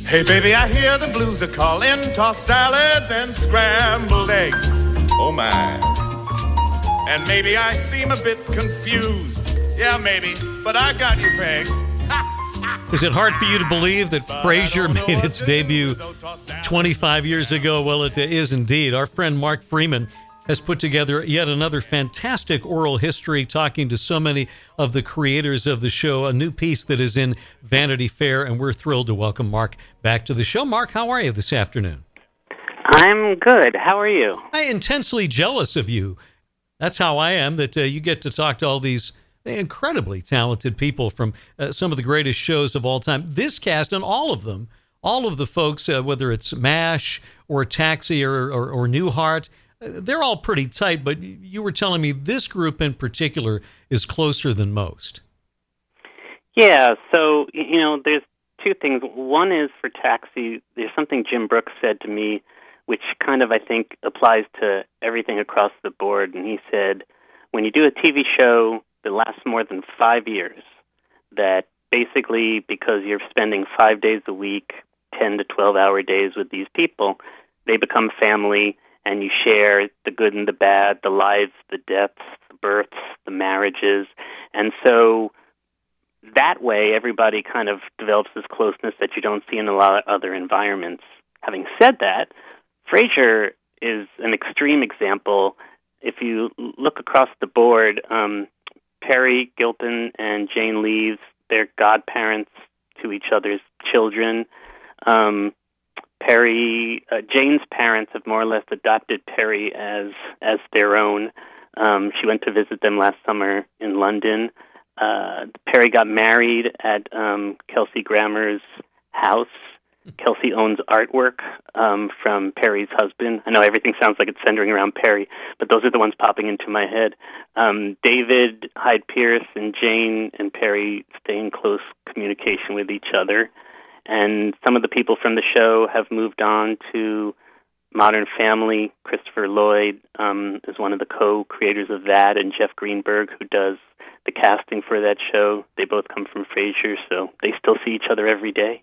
Hey baby, I hear the blues are calling, tossed salads and scrambled eggs. Oh my. And maybe I seem a bit confused. Yeah, maybe, but I got you pegged. Is it hard for you to believe that Frasier made its debut 25 years ago? Well, it is indeed. Our friend Mark Freeman has put together yet another fantastic oral history, talking to so many of the creators of the show, a new piece that is in Vanity Fair, and we're thrilled to welcome Mark back to the show. Mark, how are you this afternoon? I'm good. How are you? I'm intensely jealous of you. That's how I am, that you get to talk to all these incredibly talented people from some of the greatest shows of all time. This cast and all of them, all of the folks, whether it's MASH or Taxi or Newhart, they're all pretty tight, but you were telling me this group in particular is closer than most. Yeah, so, there's two things. One is for Taxi, there's something Jim Brooks said to me, which kind of, I think, applies to everything across the board. And he said, when you do a TV show that lasts more than 5 years, that basically because you're spending 5 days a week, 10 to 12-hour days with these people, they become family, and you share the good and the bad, the lives, the deaths, the births, the marriages. And so that way, everybody kind of develops this closeness that you don't see in a lot of other environments. Having said that, Frasier is an extreme example. If you look across the board, Perry Gilpin and Jane Leeves, they're godparents to each other's children. Jane's parents have more or less adopted Perry as their own. She went to visit them last summer in London. Perry got married at Kelsey Grammer's house. Kelsey owns artwork from Perry's husband. I know everything sounds like it's centering around Perry, but those are the ones popping into my head. David Hyde Pierce and Jane and Perry stay in close communication with each other. And some of the people from the show have moved on to Modern Family. Christopher Lloyd is one of the co-creators of that, and Jeff Greenberg, who does the casting for that show. They both come from Frasier, so they still see each other every day.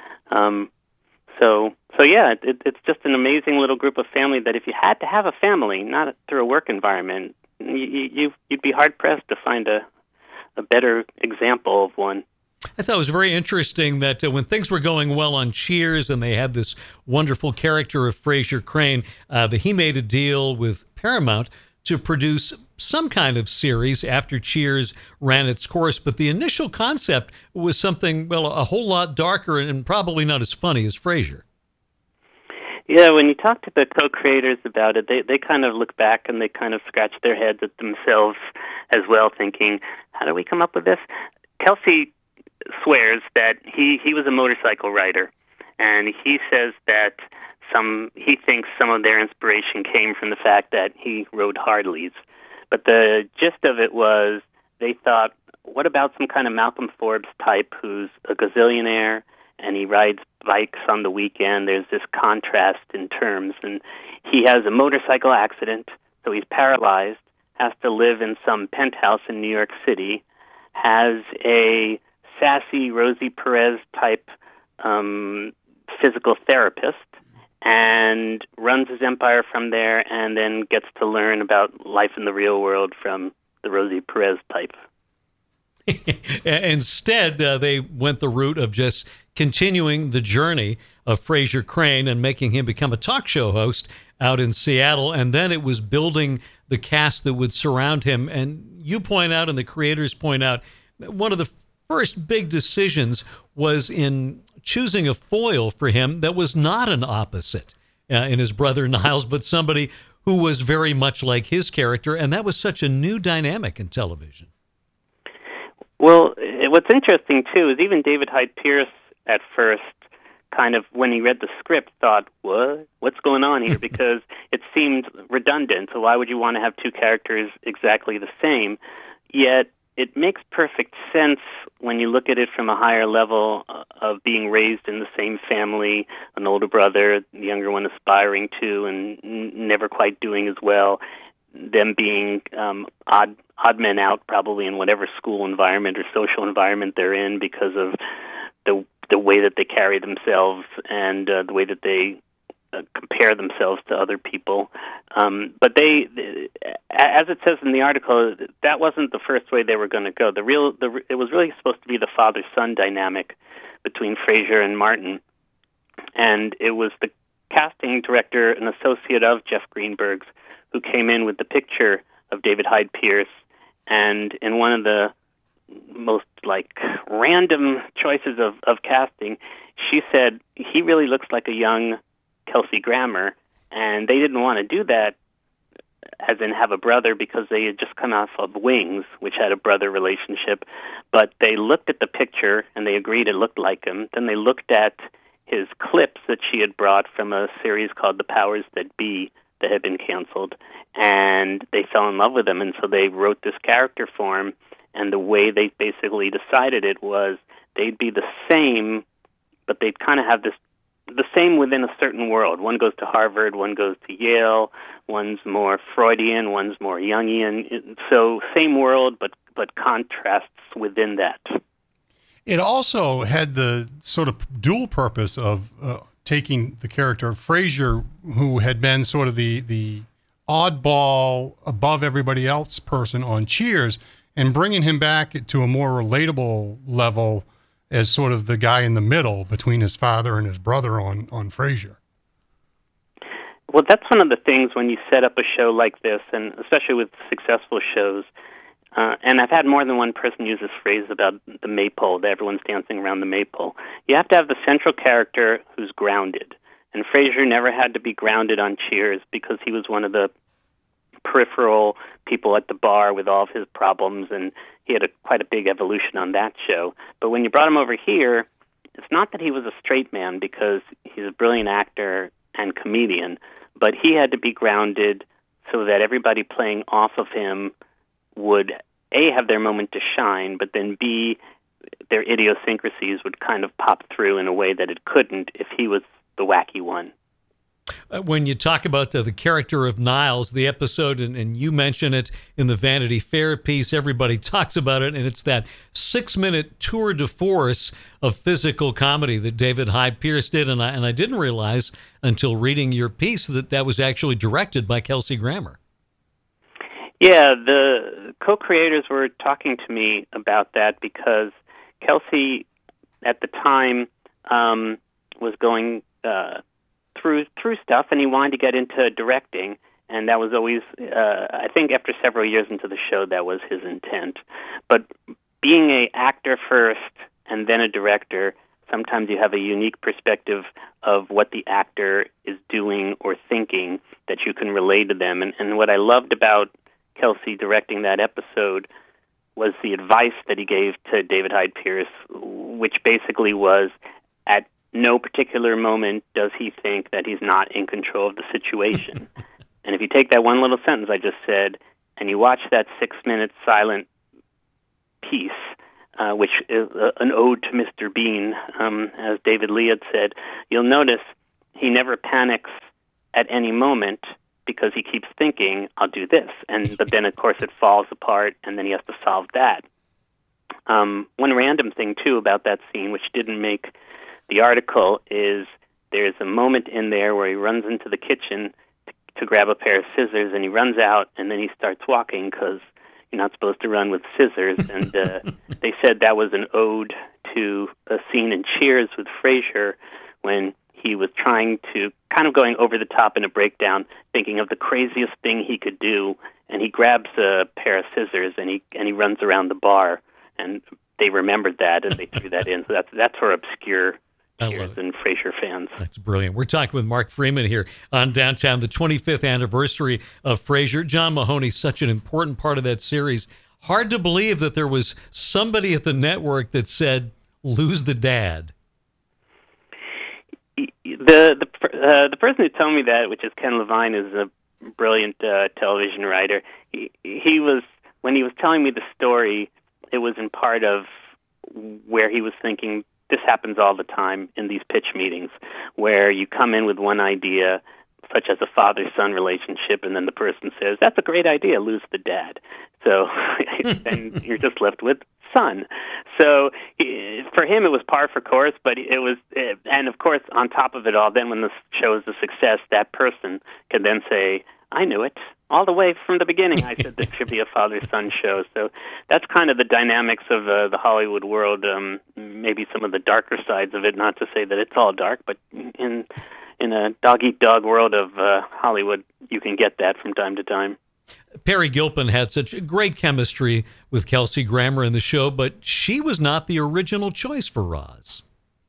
It's just an amazing little group of family that if you had to have a family, not through a work environment, you'd be hard-pressed to find a better example of one. I thought it was very interesting that when things were going well on Cheers and they had this wonderful character of Frasier Crane, that he made a deal with Paramount to produce some kind of series after Cheers ran its course. But the initial concept was something, well, a whole lot darker and probably not as funny as Frasier. Yeah, when you talk to the co-creators about it, they kind of look back and they kind of scratch their heads at themselves as well, thinking, how do we come up with this? Kelsey swears that he was a motorcycle rider, and he says that he thinks some of their inspiration came from the fact that he rode Harleys. But the gist of it was they thought, what about some kind of Malcolm Forbes type who's a gazillionaire and he rides bikes on the weekend? There's this contrast in terms, and he has a motorcycle accident, so he's paralyzed, has to live in some penthouse in New York City, has a sassy Rosie Perez type physical therapist, and runs his empire from there, and then gets to learn about life in the real world from the Rosie Perez type. Instead, they went the route of just continuing the journey of Frasier Crane and making him become a talk show host out in Seattle, and then it was building the cast that would surround him. And you point out, and the creators point out, one of the first big decisions was in choosing a foil for him that was not an opposite in his brother Niles, but somebody who was very much like his character, and that was such a new dynamic in television. Well, what's interesting, too, is even David Hyde Pierce at first kind of, when he read the script, thought, what's going on here? Because it seemed redundant, so why would you want to have two characters exactly the same? Yet it makes perfect sense when you look at it from a higher level of being raised in the same family, an older brother, the younger one aspiring to and never quite doing as well, them being odd men out probably in whatever school environment or social environment they're in because of the the way that they carry themselves and the way that they compare themselves to other people. But they, as it says in the article, that wasn't the first way they were going to go. It was really supposed to be the father-son dynamic between Frasier and Martin. And it was the casting director, an associate of Jeff Greenberg's, who came in with the picture of David Hyde Pierce. And in one of the most random choices of casting, she said he really looks like a young Kelsey Grammer, and they didn't want to do that as in have a brother because they had just come off of Wings, which had a brother relationship. But they looked at the picture and they agreed it looked like him. Then they looked at his clips that she had brought from a series called The Powers That Be that had been canceled, and they fell in love with him, and so they wrote this character for him. And the way they basically decided it was they'd be the same, but they'd kind of have the same within a certain world. One goes to Harvard, one goes to Yale, one's more Freudian, one's more Jungian. So same world, but contrasts within that. It also had the sort of dual purpose of taking the character of Frasier, who had been sort of the oddball, above everybody else person on Cheers, and bringing him back to a more relatable level as sort of the guy in the middle between his father and his brother on Frasier. Well, that's one of the things when you set up a show like this, and especially with successful shows, and I've had more than one person use this phrase about the maypole, that everyone's dancing around the maypole. You have to have the central character who's grounded. And Frasier never had to be grounded on Cheers because he was one of the peripheral people at the bar with all of his problems, and he had quite a big evolution on that show. But when you brought him over here, it's not that he was a straight man, because he's a brilliant actor and comedian, but he had to be grounded so that everybody playing off of him would, A, have their moment to shine, but then B, their idiosyncrasies would kind of pop through in a way that it couldn't if he was the wacky one. When you talk about the character of Niles, the episode, and you mention it in the Vanity Fair piece, everybody talks about it, and it's that 6-minute tour de force of physical comedy that David Hyde Pierce did, and I didn't realize until reading your piece that was actually directed by Kelsey Grammer. Yeah, the co-creators were talking to me about that because Kelsey, at the time, was going through stuff, and he wanted to get into directing, and that was always, I think after several years into the show, that was his intent. But being an actor first and then a director, sometimes you have a unique perspective of what the actor is doing or thinking that you can relay to them. And what I loved about Kelsey directing that episode was the advice that he gave to David Hyde Pierce, which basically was, at no particular moment does he think that he's not in control of the situation. And if you take that one little sentence I just said, and you watch that 6-minute silent piece, which is an ode to Mr. Bean, as David Lee had said, you'll notice he never panics at any moment because he keeps thinking, I'll do this. But then, of course, it falls apart, and then he has to solve that. One random thing, too, about that scene, which didn't make the article, is there's a moment in there where he runs into the kitchen to grab a pair of scissors, and he runs out, and then he starts walking because you're not supposed to run with scissors. And they said that was an ode to a scene in Cheers with Frasier when he was trying to, kind of going over the top in a breakdown, thinking of the craziest thing he could do, and he grabs a pair of scissors and he runs around the bar, and they remembered that and they threw that in. So that's for obscure Cheers and Frasier fans. That's brilliant. We're talking with Mark Freeman here on Downtown, the 25th anniversary of Frasier. John Mahoney, such an important part of that series. Hard to believe that there was somebody at the network that said, lose the dad. The person who told me that, which is Ken Levine, is a brilliant television writer. He was, when he was telling me the story, it was in part of where he was thinking, this happens all the time in these pitch meetings, where you come in with one idea, such as a father-son relationship, and then the person says, that's a great idea, lose the dad. So then you're just left with son. So for him, it was par for course, but and of course, on top of it all, then when the show is a success, that person can then say, I knew it. All the way from the beginning, I said this should be a father-son show. So that's kind of the dynamics of the Hollywood world, maybe some of the darker sides of it, not to say that it's all dark, but in a dog-eat-dog world of Hollywood, you can get that from time to time. Peri Gilpin had such great chemistry with Kelsey Grammer in the show, but she was not the original choice for Roz.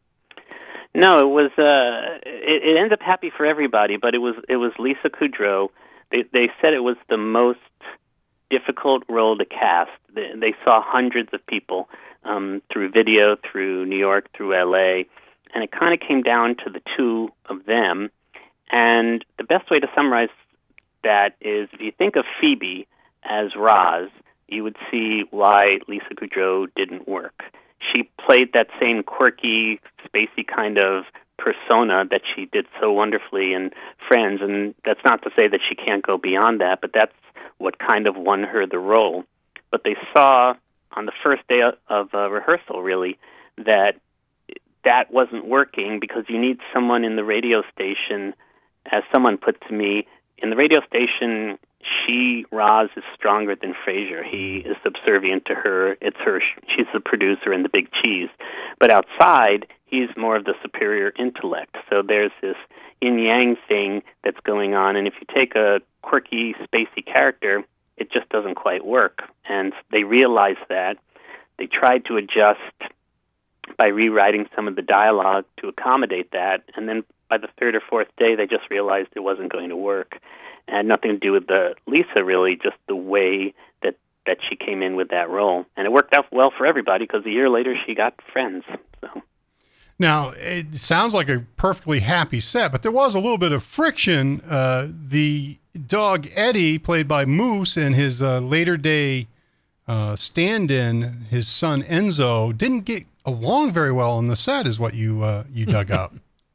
No, it was. It ended up happy for everybody, but it was Lisa Kudrow. They said it was the most difficult role to cast. They saw hundreds of people through video, through New York, through LA, and it kind of came down to the two of them. And the best way to summarize that is, if you think of Phoebe as Roz, you would see why Lisa Kudrow didn't work. She played that same quirky, spacey kind of persona that she did so wonderfully in Friends, and that's not to say that she can't go beyond that, but that's what kind of won her the role. But they saw on the first day of rehearsal, really, that wasn't working, because you need someone in the radio station, as someone put to me, in the radio station, Roz is stronger than Frasier. He is subservient to her. It's her. She's the producer and the big cheese. But outside, he's more of the superior intellect. So there's this yin-yang thing that's going on. And if you take a quirky, spacey character, it just doesn't quite work. And they realized that. They tried to adjust by rewriting some of the dialogue to accommodate that. And then by the third or fourth day, they just realized it wasn't going to work. And had nothing to do with Lisa, really, just the way that she came in with that role. And it worked out well for everybody, because a year later she got Friends. So. Now, it sounds like a perfectly happy set, but there was a little bit of friction. The dog Eddie, played by Moose, and his later day stand-in, his son Enzo, didn't get along very well on the set, is what you dug up.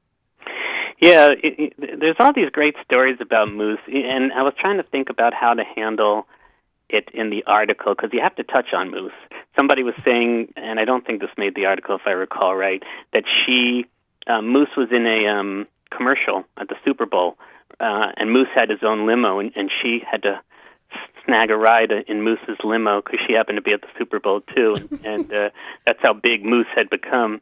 Yeah, there's all these great stories about Moose, and I was trying to think about how to handle it in the article, because you have to touch on Moose. Somebody was saying, and I don't think this made the article if I recall right, that Moose was in a commercial at the Super Bowl, and Moose had his own limo, and she had to snag a ride in Moose's limo because she happened to be at the Super Bowl too, and that's how big Moose had become.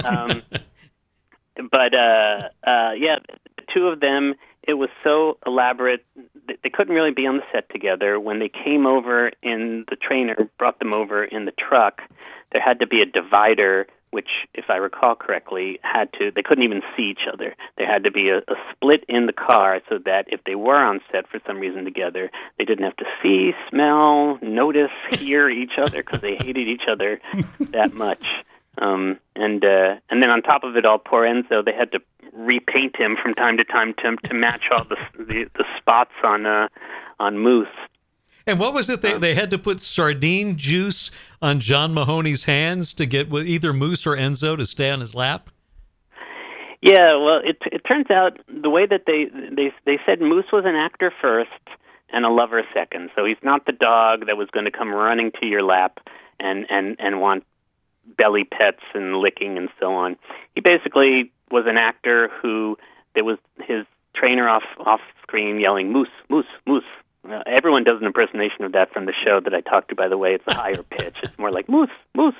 But yeah, the two of them, it was so elaborate. They couldn't really be on the set together. When they came over the trainer brought them over in the truck, there had to be a divider, which, if I recall correctly, they couldn't even see each other. There had to be a split in the car so that if they were on set for some reason together, they didn't have to see, smell, notice, hear each other, because they hated each other that much. And then on top of it all, poor Enzo, they had to repaint him from time to time to match all the spots on Moose. And what was it? They had to put sardine juice on John Mahoney's hands to get either Moose or Enzo to stay on his lap? Yeah, well, it turns out the way that they said Moose was an actor first and a lover second. So he's not the dog that was going to come running to your lap and want belly pets and licking and so on. He basically was an actor who there was his trainer off screen yelling Moose, Moose, Moose. Everyone does an impersonation of that from the show that I talked to, by the way. It's a higher pitch. It's more like Moose, Moose.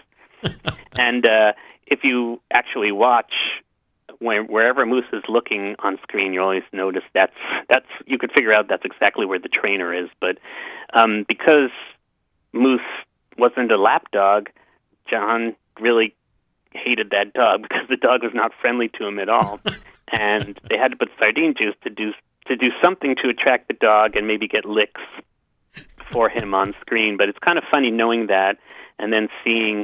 And if you actually watch wherever Moose is looking on screen, you always notice that's you could figure out that's exactly where the trainer is. But because Moose wasn't a lap dog, John really hated that dog because the dog was not friendly to him at all. And they had to put sardine juice to do something to attract the dog and maybe get licks for him on screen. But it's kind of funny knowing that and then seeing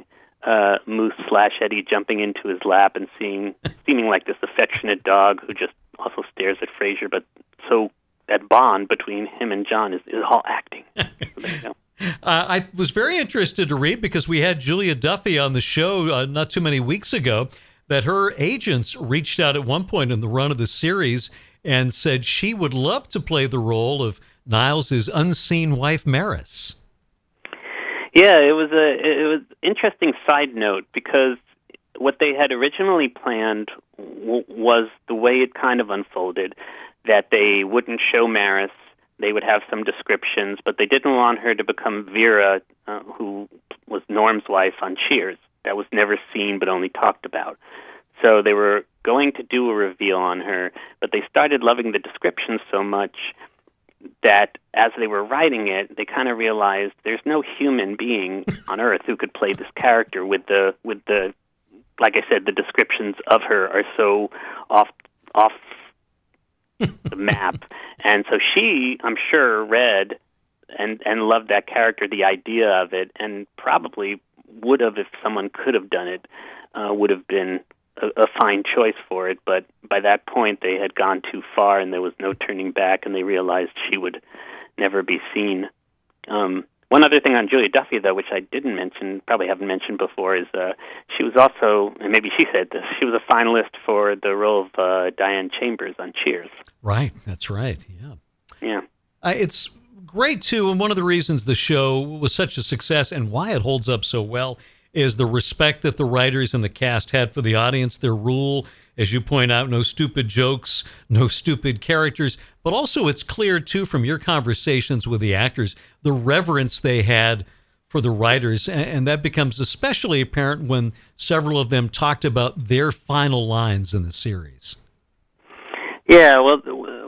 Moose/Eddie jumping into his lap and seeming like this affectionate dog who just also stares at Frasier. But so that bond between him and John is all acting. So there you go. I was very interested to read, because we had Julia Duffy on the show not too many weeks ago, that her agents reached out at one point in the run of the series and said she would love to play the role of Niles' unseen wife, Maris. Yeah, it was interesting side note because what they had originally planned was the way it kind of unfolded, that they wouldn't show Maris. They would have some descriptions, but they didn't want her to become Vera, who was Norm's wife on Cheers. That was never seen but only talked about. So they were going to do a reveal on her, but they started loving the descriptions so much that as they were writing it, they kind of realized there's no human being on Earth who could play this character with the like I said, the descriptions of her are so off the map. And so she, I'm sure, read and loved that character, the idea of it, and probably would have, if someone could have done it, would have been a fine choice for it. But by that point, they had gone too far, and there was no turning back, and they realized she would never be seen. One other thing on Julia Duffy, though, which I didn't mention, probably haven't mentioned before, is she was also, and maybe she said this, she was a finalist for the role of Diane Chambers on Cheers. Right, that's right, yeah. Yeah. It's great, too, and one of the reasons the show was such a success and why it holds up so well is the respect that the writers and the cast had for the audience, their rule, as you point out, no stupid jokes, no stupid characters, but also it's clear, too, from your conversations with the actors, the reverence they had for the writers, and that becomes especially apparent when several of them talked about their final lines in the series. Yeah, well,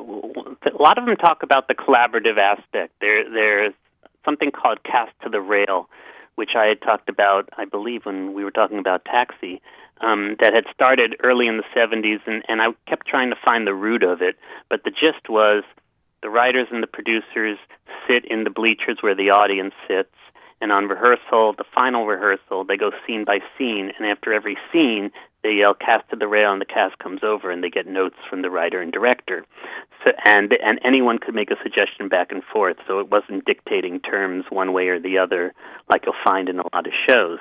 a lot of them talk about the collaborative aspect. There's something called Cast to the Rail, which I had talked about, I believe, when we were talking about Taxi, that had started early in the 70s, and I kept trying to find the root of it. But the gist was the writers and the producers sit in the bleachers where the audience sits, and on rehearsal, the final rehearsal, they go scene by scene, and after every scene, they yell Cast to the Rail, and the cast comes over, and they get notes from the writer and director. So, and anyone could make a suggestion back and forth, so it wasn't dictating terms one way or the other like you'll find in a lot of shows.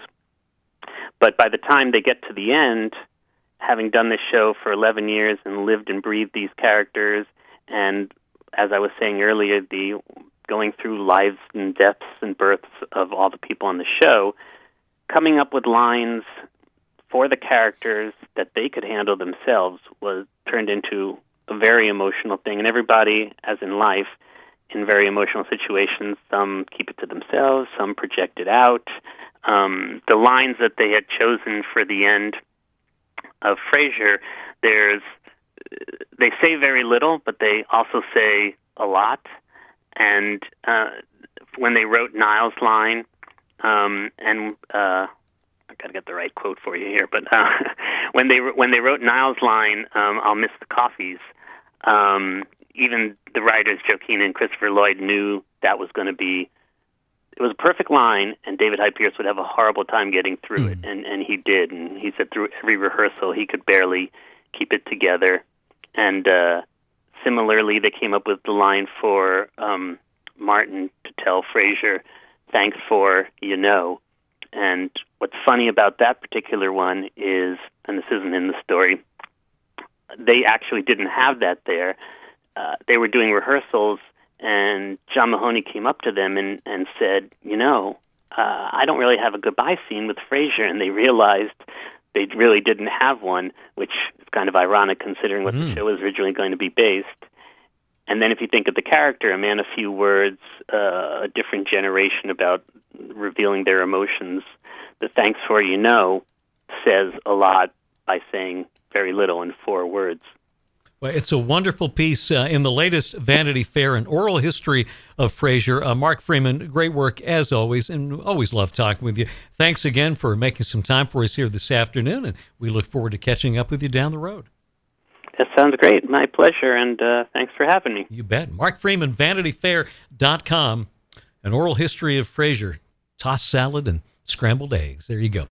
But by the time they get to the end, having done this show for 11 years and lived and breathed these characters, and as I was saying earlier, the going through lives and deaths and births of all the people on the show, coming up with lines for the characters that they could handle themselves was turned into a very emotional thing. And everybody, as in life, in very emotional situations, some keep it to themselves, some project it out. The lines that they had chosen for the end of Frasier, they say very little, but they also say a lot. And when they wrote Niall's line, I got to get the right quote for you here, but when they wrote Niall's line, "I'll miss the coffees," even the writers Joaquin and Christopher Lloyd knew that was going to be. It was a perfect line, and David Hyde Pierce would have a horrible time getting through it, and he did. And he said through every rehearsal he could barely keep it together. And similarly, they came up with the line for Martin to tell Frasier, "Thanks for, you know." And what's funny about that particular one is, and this isn't in the story, they actually didn't have that there. They were doing rehearsals, and John Mahoney came up to them and said, I don't really have a goodbye scene with Frasier, and they realized they really didn't have one, which is kind of ironic considering what the show was originally going to be based. And then if you think of the character, A Man of Few Words, a different generation about revealing their emotions, the "thanks for, says a lot by saying very little in 4 words. Well, it's a wonderful piece in the latest Vanity Fair, An Oral History of Frasier. Mark Freeman, great work as always, and always love talking with you. Thanks again for making some time for us here this afternoon, and we look forward to catching up with you down the road. That sounds great. My pleasure, and thanks for having me. You bet. Mark Freeman, VanityFair.com, An Oral History of Frasier, tossed salad and scrambled eggs. There you go.